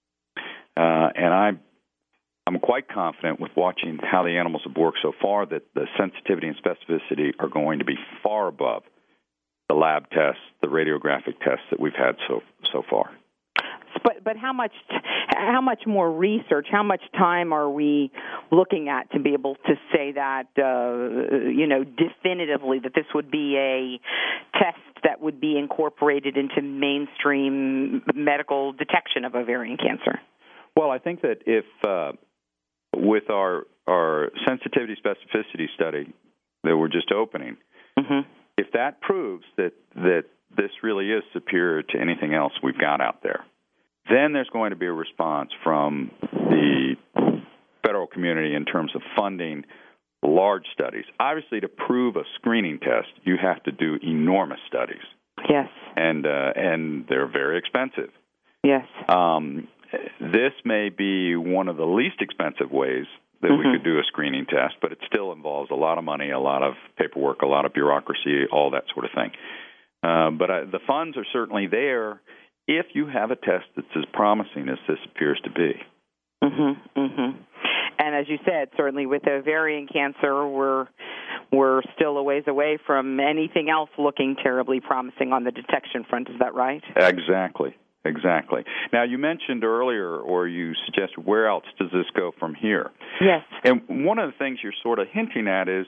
Uh, and I, I'm quite confident with watching how the animals have worked so far that the sensitivity and specificity are going to be far above the lab tests, the radiographic tests that we've had so so far.
But but how much how much more research, how much time are we looking at to be able to say that, uh, you know, definitively that this would be a test that would be incorporated into mainstream medical detection of ovarian cancer?
Well, I think that if uh, with our our sensitivity specificity study that we're just opening, mm-hmm. if that proves that that this really is superior to anything else we've got out there, then there's going to be a response from the federal community in terms of funding large studies. Obviously, to prove a screening test, you have to do enormous studies.
Yes.
And uh, and they're very expensive.
Yes.
Um, this may be one of the least expensive ways that mm-hmm. we could do a screening test, but it still involves a lot of money, a lot of paperwork, a lot of bureaucracy, all that sort of thing. Uh, but uh, the funds are certainly there if you have a test that's as promising as this appears to be.
Mm-hmm, mm-hmm. And as you said, certainly with ovarian cancer, we're we're still a ways away from anything else looking terribly promising on the detection front. Is that right?
Exactly, exactly. Now, you mentioned earlier, or you suggested, where else does this go from here?
Yes.
And one of the things you're sort of hinting at is,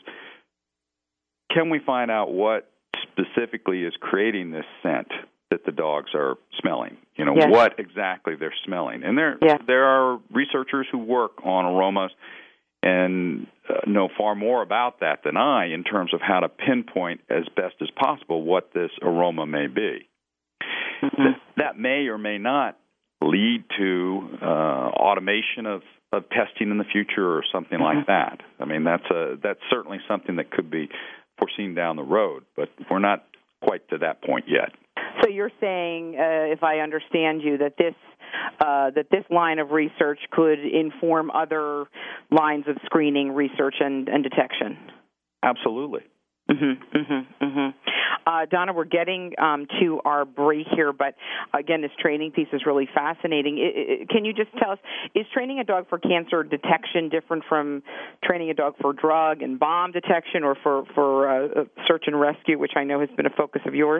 can we find out what specifically is creating this scent that the dogs are smelling? You know, yes. what exactly they're smelling. And there
yes.
there are researchers who work on aromas and uh, know far more about that than I in terms of how to pinpoint as best as possible what this aroma may be. Mm-hmm. Th- that may or may not lead to uh, automation of, of testing in the future or something mm-hmm. like that. I mean, that's a that's certainly something that could be foreseen down the road, but we're not quite to that point yet.
So you're saying, uh, if I understand you, that this uh, that this line of research could inform other lines of screening, research, and, and detection?
Absolutely.
Mm-hmm, mm-hmm, mm-hmm. Uh, Donna, we're getting um, to our break here, but again, this training piece is really fascinating. It, it, can you just tell us, is training a dog for cancer detection different from training a dog for drug and bomb detection or for, for uh, search and rescue, which I know has been a focus of yours?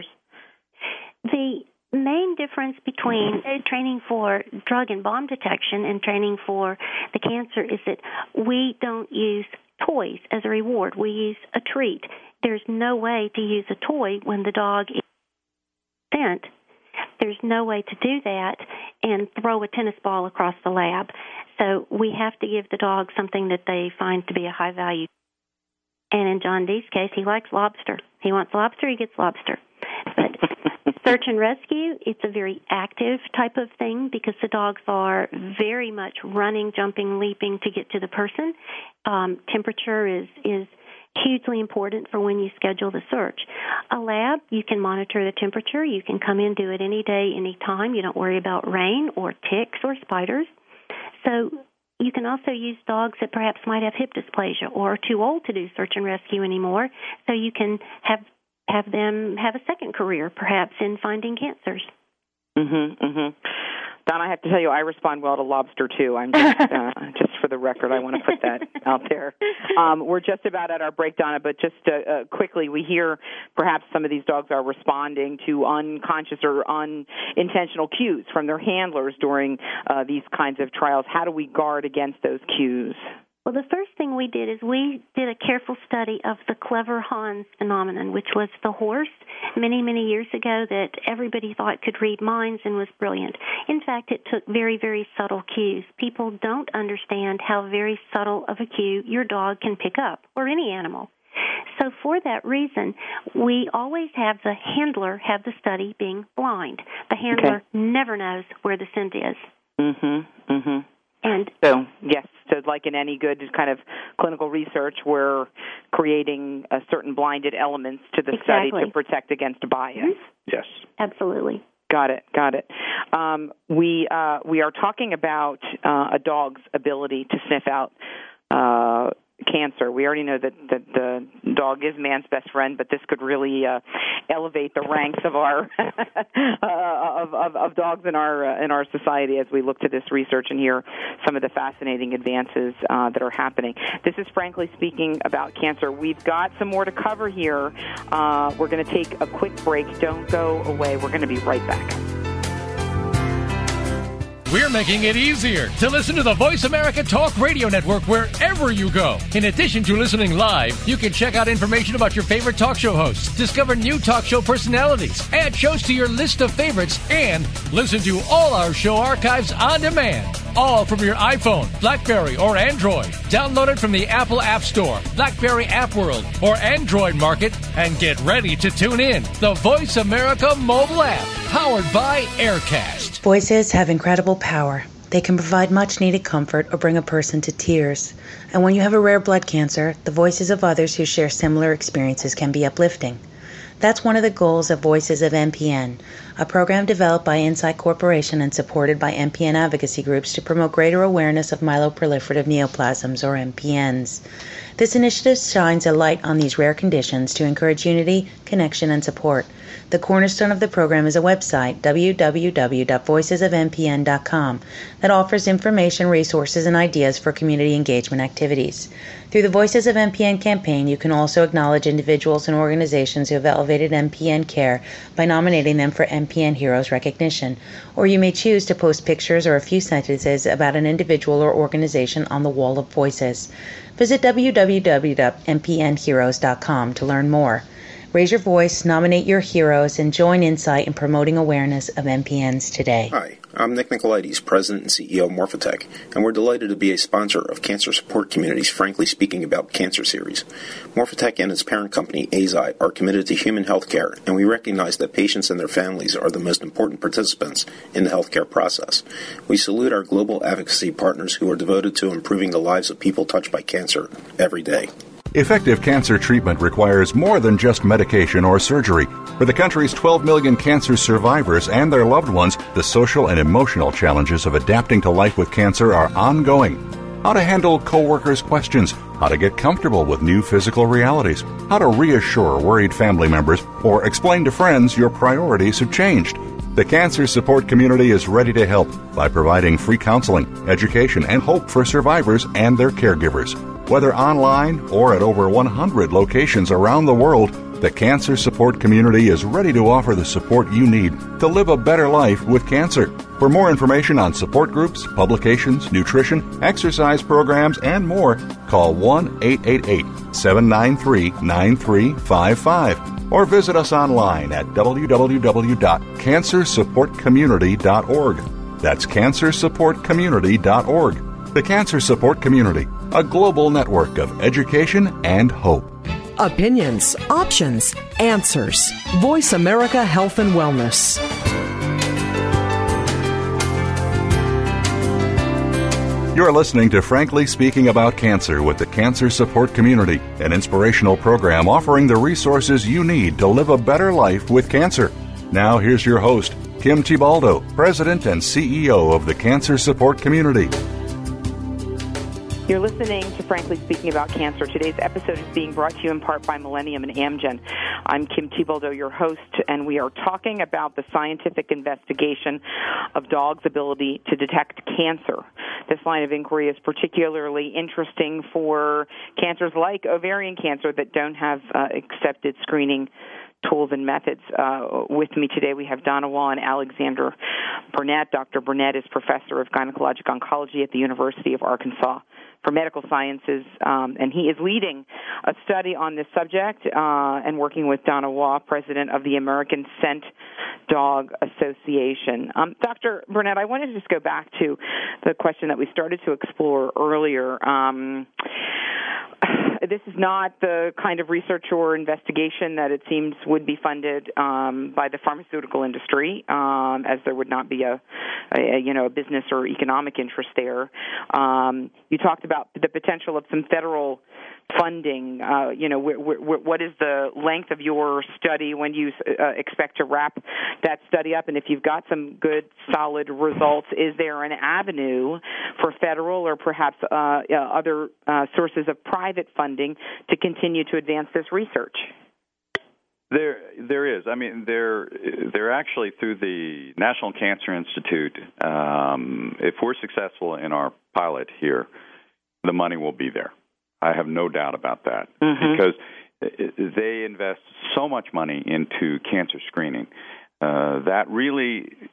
The main difference between training for drug and bomb detection and training for the cancer is that we don't use toys as a reward. We use a treat. There's no way to use a toy when the dog is sent. There's no way to do that and throw a tennis ball across the lab. So we have to give the dog something that they find to be a high value. And in John D's case, he likes lobster. He wants lobster, he gets lobster. But search and rescue, it's a very active type of thing because the dogs are very much running, jumping, leaping to get to the person. Um, temperature is, is hugely important for when you schedule the search. A lab, you can monitor the temperature. You can come in, do it any day, any time. You don't worry about rain or ticks or spiders. So you can also use dogs that perhaps might have hip dysplasia or are too old to do search and rescue anymore, so you can have have them have a second career, perhaps, in finding cancers.
Mm-hmm, mm-hmm. Don, I have to tell you, I respond well to lobster, too. I'm just, uh, just for the record, I want to put that out there. Um, we're just about at our break, Donna, but just uh, uh, quickly, we hear perhaps some of these dogs are responding to unconscious or unintentional cues from their handlers during uh, these kinds of trials. How do we guard against those cues?
Well, the first thing we did is we did a careful study of the clever Hans phenomenon, which was the horse many, many years ago that everybody thought could read minds and was brilliant. In fact, it took very, very subtle cues. People don't understand how very subtle of a cue your dog can pick up, or any animal. So for that reason, we always have the handler have the study being blind. The handler okay. never knows where the scent is.
Mm-hmm, mm-hmm.
And
so, yes, so like in any good kind of clinical research, we're creating a certain blinded elements to the
exactly.
study to protect against bias.
Mm-hmm.
Yes.
Absolutely.
Got it, got it. Um, we uh, we are talking about uh, a dog's ability to sniff out uh, cancer. We already know that, that the dog is man's best friend, but this could really uh, elevate the ranks of our uh, of, of, of dogs in our uh, in our society as we look to this research and hear some of the fascinating advances uh, that are happening. This is Frankly Speaking About Cancer. We've got some more to cover here. Uh, we're going to take a quick break. Don't go away. We're going to be right back.
We're making it easier to listen to the Voice America Talk Radio Network wherever you go. In addition to listening live, you can check out information about your favorite talk show hosts, discover new talk show personalities, add shows to your list of favorites, and listen to all our show archives on demand. All from your iPhone, BlackBerry, or Android. Download it from the Apple App Store, BlackBerry App World, or Android Market, and get ready to tune in. The Voice America mobile app, powered by Aircast.
Voices have incredible power. They can provide much-needed comfort or bring a person to tears. And when you have a rare blood cancer, the voices of others who share similar experiences can be uplifting. That's one of the goals of Voices of M P N, a program developed by Insight Corporation and supported by M P N advocacy groups to promote greater awareness of myeloproliferative neoplasms, or M P Ns. This initiative shines a light on these rare conditions to encourage unity, connection, and support. The cornerstone of the program is a website, w w w dot voices of m p n dot com, that offers information, resources, and ideas for community engagement activities. Through the Voices of M P N campaign, you can also acknowledge individuals and organizations who have elevated M P N care by nominating them for M P N Heroes recognition, or you may choose to post pictures or a few sentences about an individual or organization on the Wall of Voices. Visit w w w dot m p n heroes dot com to learn more. Raise your voice, nominate your heroes, and join Insight in promoting awareness of M P Ns today.
Hi, I'm Nick Nicolaides, President and C E O of Morphotek, and we're delighted to be a sponsor of Cancer Support Community's Frankly Speaking About Cancer series. Morphotek and its parent company, Eisai, are committed to human health care, and we recognize that patients and their families are the most important participants in the healthcare process. We salute our global advocacy partners who are devoted to improving the lives of people touched by cancer every day.
Effective cancer treatment requires more than just medication or surgery. For the country's twelve million cancer survivors and their loved ones, the social and emotional challenges of adapting to life with cancer are ongoing. How to handle coworkers' questions, how to get comfortable with new physical realities, how to reassure worried family members, or explain to friends your priorities have changed. The Cancer Support Community is ready to help by providing free counseling, education, and hope for survivors and their caregivers. Whether online or at over one hundred locations around the world, the Cancer Support Community is ready to offer the support you need to live a better life with cancer. For more information on support groups, publications, nutrition, exercise programs, and more, call one eight eight eight, seven nine three, nine three five five or visit us online at w w w dot cancer support community dot org. That's cancer support community dot org. The Cancer Support Community, a global network of education and hope.
Opinions, options, answers. Voice America Health and Wellness.
You're listening to Frankly Speaking About Cancer with the Cancer Support Community, an inspirational program offering the resources you need to live a better life with cancer. Now here's your host, Kim Tibaldo, President and C E O of the Cancer Support Community.
You're listening to Frankly Speaking About Cancer. Today's episode is being brought to you in part by Millennium and Amgen. I'm Kim Tibaldo, your host, and we are talking about the scientific investigation of dogs' ability to detect cancer. This line of inquiry is particularly interesting for cancers like ovarian cancer that don't have uh, accepted screening tools and methods. Uh, with me today, we have Donawa and Alexander Burnett. Doctor Burnett is professor of gynecologic oncology at the University of Arkansas for Medical Sciences, um, and he is leading a study on this subject uh, and working with Donawa, president of the American Scent Dog Association. Um, Doctor Burnett, I wanted to just go back to the question that we started to explore earlier. Um, This is not the kind of research or investigation that it seems would be funded um, by the pharmaceutical industry, um, as there would not be a, a, you know, a business or economic interest there. Um, you talked about the potential of some federal funding. Uh, you know, wh- wh- what is the length of your study? When do you uh, expect to wrap that study up? And if you've got some good, solid results, is there an avenue for federal or perhaps uh, uh, other uh, sources of private funding to continue to advance this research?
There, there is. I mean, they're they're actually through the National Cancer Institute. Um, if we're successful in our pilot here, the money will be there. I have no doubt about that, mm-hmm. because they invest so much money into cancer screening uh, that really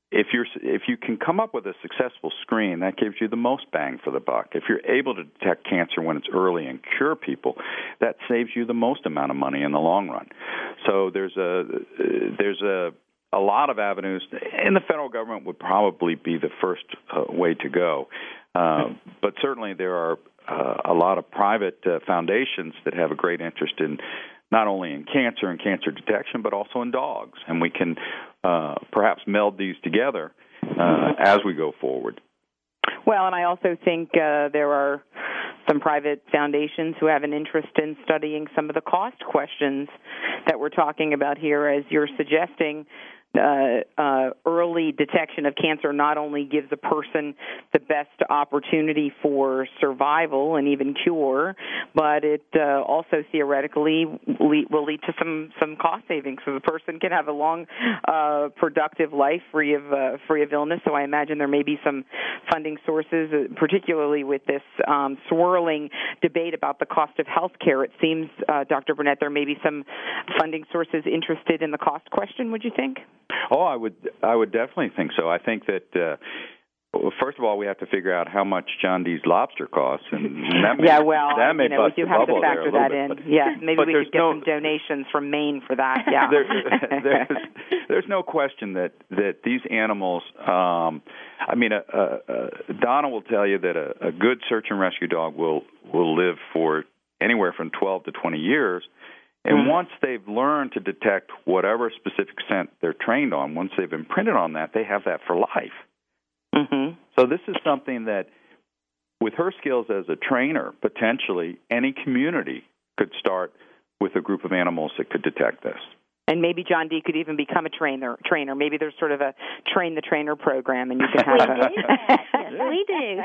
if you're if you can come up with a successful screen, that gives you the most bang for the buck. If you're able to detect cancer when it's early and cure people, that saves you the most amount of money in the long run. So there's a there's a a lot of avenues, and the federal government would probably be the first uh, way to go. Uh, but certainly there are uh, a lot of private uh, foundations that have a great interest in not only in cancer and cancer detection, but also in dogs. And we can uh, perhaps meld these together uh, as we go forward.
Well, and I also think uh, there are some private foundations who have an interest in studying some of the cost questions that we're talking about here, as you're suggesting. Uh, uh, early detection of cancer not only gives a person the best opportunity for survival and even cure, but it uh, also theoretically le- will lead to some, some cost savings. So the person can have a long, uh, productive life free of uh, free of illness. So I imagine there may be some funding sources, uh, particularly with this um, swirling debate about the cost of health care. It seems, uh, Doctor Burnett, there may be some funding sources interested in the cost question, would you think?
Oh, I would I would definitely think so. I think that, uh, well, first of all, we have to figure out how much John Dee's lobster costs. And that may,
yeah, well,
that may
you know,
bust
we do
the
have to
bubble
factor
there a
that in.
Bit, but,
yeah, maybe
but
we could get
no,
some donations from Maine for that. Yeah,
there, there's, there's no question that, that these animals, um, I mean, uh, uh, Donna will tell you that a, a good search and rescue dog will, will live for anywhere from twelve to twenty years. And mm-hmm. once they've learned to detect whatever specific scent they're trained on, once they've imprinted on that, they have that for life.
Mm-hmm.
So this is something that, with her skills as a trainer, potentially any community could start with a group of animals that could detect this.
And maybe John Dee could even become a trainer. Trainer. Maybe there's sort of a train the trainer program, and you can have
we
a
do that. Yes, we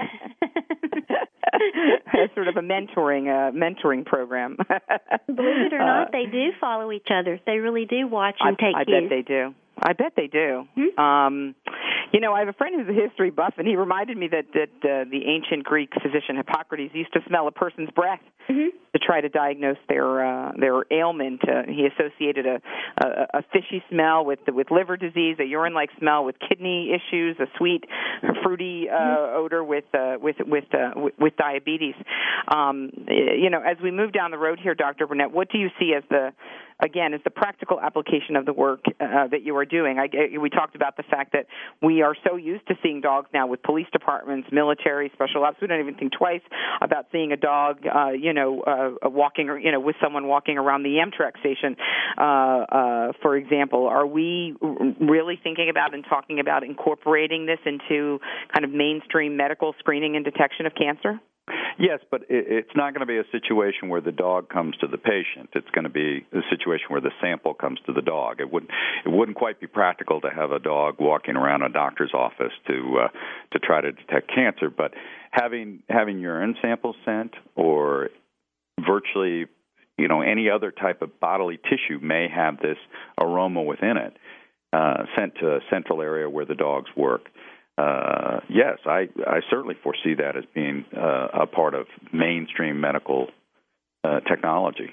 do.
sort of a mentoring, uh, mentoring program.
Believe it or not, they do follow each other. They really do watch and
I,
take
I
cues.
I bet they do. I bet they do.
Hmm?
Um, you know, I have a friend who's a history buff, and he reminded me that that uh, the ancient Greek physician Hippocrates used to smell a person's breath
mm-hmm.
to try to diagnose their uh, their ailment. Uh, he associated a, a, a fishy smell with with liver disease, a urine-like smell with kidney issues, a sweet, fruity uh, mm-hmm. odor with uh, with with, uh, with with diabetes. Um, you know, as we move down the road here, Doctor Burnett, what do you see as the again, is the practical application of the work uh, that you are doing? I, we talked about the fact that we are so used to seeing dogs now with police departments, military, special ops. We don't even think twice about seeing a dog, uh, you know, uh, walking, you know, with someone walking around the Amtrak station, uh, uh, for example. Are we really thinking about and talking about incorporating this into kind of mainstream medical screening and detection of cancer?
Yes, but it's not going to be a situation where the dog comes to the patient. It's going to be a situation where the sample comes to the dog. It wouldn't it wouldn't quite be practical to have a dog walking around a doctor's office to uh, to try to detect cancer. But having having urine samples sent, or virtually, you know, any other type of bodily tissue may have this aroma within it, uh, sent to a central area where the dogs work. Uh, yes, I, I certainly foresee that as being uh, a part of mainstream medical uh, technology.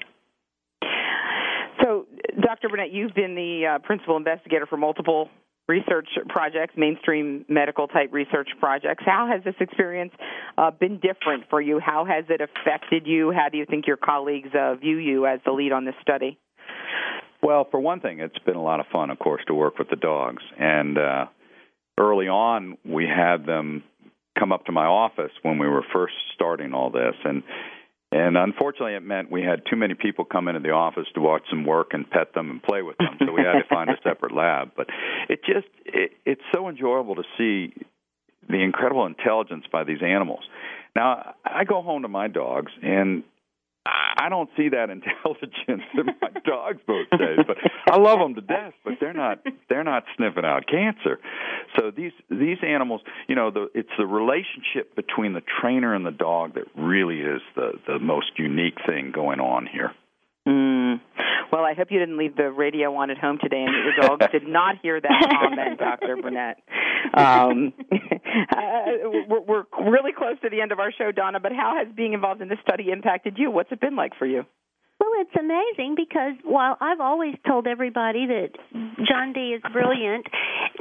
So, Doctor Burnett, you've been the uh, principal investigator for multiple research projects, mainstream medical-type research projects. How has this experience uh, been different for you? How has it affected you? How do you think your colleagues uh, view you as the lead on this study?
Well, for one thing, it's been a lot of fun, of course, to work with the dogs. And uh, early on, we had them come up to my office when we were first starting all this. And and unfortunately, it meant we had too many people come into the office to watch them work and pet them and play with them. So we had to find a separate lab. But it just it, it's so enjoyable to see the incredible intelligence by these animals. Now, I go home to my dogs, and I don't see that intelligence in my dogs most days, but I love them to death. But they're not they're not sniffing out cancer. So these these animals, you know, the, it's the relationship between the trainer and the dog that really is the the most unique thing going on here.
Mm. Well, I hope you didn't leave the radio on at home today and your dogs did not hear that comment, Doctor Burnett. Um, uh, we're, we're really close to the end of our show, Donna, but how has being involved in this study impacted you? What's it been like for you?
Well, it's amazing because while I've always told everybody that John Dee is brilliant,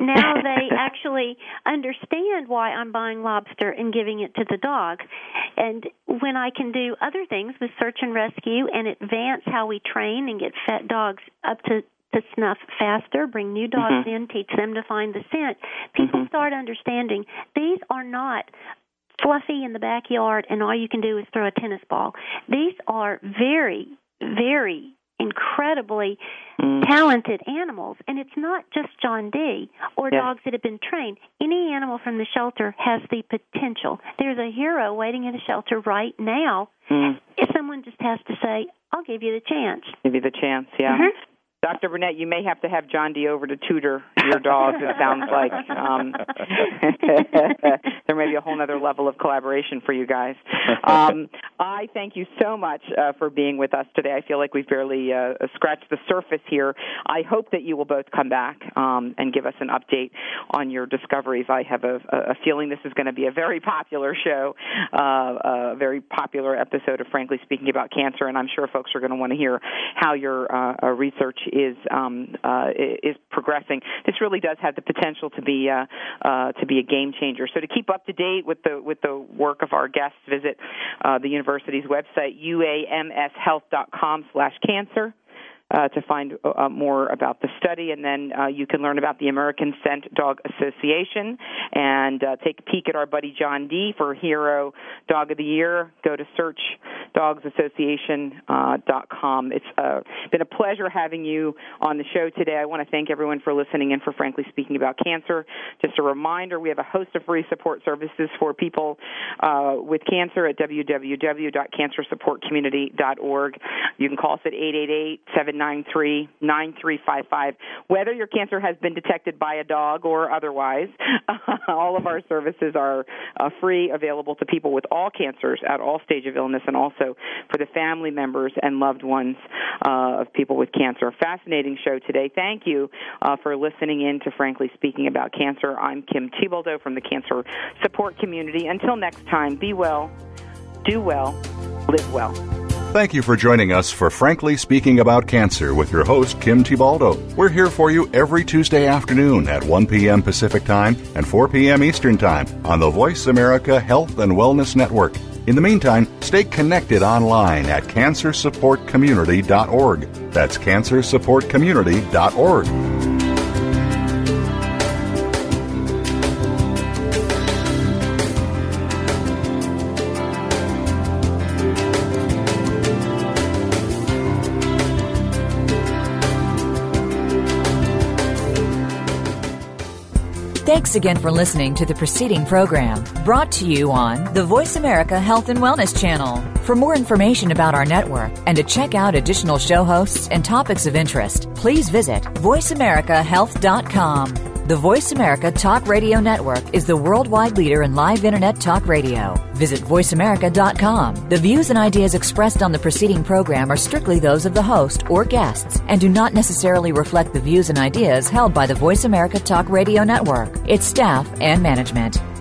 now they actually understand why I'm buying lobster and giving it to the dog. And when I can do other things with search and rescue and advance how we train and get fat dogs up to to snuff faster, bring new dogs mm-hmm. in, teach them to find the scent, people mm-hmm. start understanding these are not fluffy in the backyard and all you can do is throw a tennis ball. These are very, very incredibly mm. talented animals, and it's not just John D. or yeah. dogs that have been trained. Any animal from the shelter has the potential. There's a hero waiting in a shelter right now. Mm. If someone just has to say, I'll give you the chance.
Give you the chance, yeah. Mm-hmm. Doctor Burnett, you may have to have John D. over to tutor your dog, it sounds like. Um, there may be a whole other level of collaboration for you guys. Um, I thank you so much uh, for being with us today. I feel like we've barely uh, scratched the surface here. I hope that you will both come back um, and give us an update on your discoveries. I have a, a feeling this is going to be a very popular show, uh, a very popular episode of Frankly Speaking About Cancer, and I'm sure folks are going to want to hear how your uh, research is um, uh, is progressing. This really does have the potential to be uh, uh, to be a game changer. So to keep up to date with the with the work of our guests, visit uh, the university's website, u a m s health dot com slash cancer. Uh, to find uh, more about the study, and then uh, you can learn about the American Scent Dog Association and uh, take a peek at our buddy John D. for Hero Dog of the Year. Go to search dogs association dot com. It's uh, been a pleasure having you on the show today. I want to thank everyone for listening in for Frankly Speaking About Cancer. Just a reminder, we have a host of free support services for people uh, with cancer at w w w dot cancer support community dot org. You can call us at eight eight eight, seven nine three, nine three five five. Whether your cancer has been detected by a dog or otherwise, all of our services are uh, free, available to people with all cancers at all stages of illness, and also for the family members and loved ones uh, of people with cancer. A fascinating show today. Thank you uh, for listening in to Frankly Speaking About Cancer. I'm Kim Thiboldeaux from the Cancer Support Community. Until next time, be well, do well, live well.
Thank you for joining us for Frankly Speaking About Cancer with your host, Kim Thiboldeaux. We're here for you every Tuesday afternoon at one p.m. Pacific Time and four p.m. Eastern Time on the Voice America Health and Wellness Network. In the meantime, stay connected online at cancer support community dot org. That's cancer support community dot org.
Thanks again for listening to the preceding program, brought to you on the Voice America Health and Wellness Channel. For more information about our network and to check out additional show hosts and topics of interest, please visit voice america health dot com. The Voice America Talk Radio Network is the worldwide leader in live Internet talk radio. Visit voice america dot com. The views and ideas expressed on the preceding program are strictly those of the host or guests and do not necessarily reflect the views and ideas held by the Voice America Talk Radio Network, its staff, and management.